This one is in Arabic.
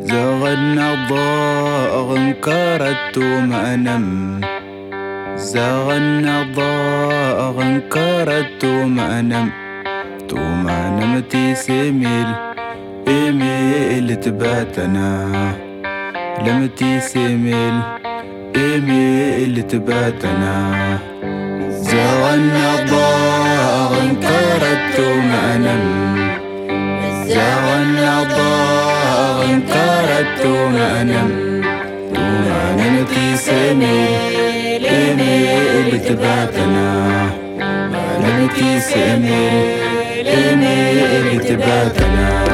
زاغ النضاء انكرت ما نم، زاغ النضاء انكرت ما نم، ما نمتي سميل إيميل تباتنا، لمتي سميل إيميل تباتنا. زاغ النضاء انكرت ما نم، زاغ النضاء انكرت ما نم، ما نمتي سميل إيميل تباتنا، ما نمتي سميل إيميل تباتنا.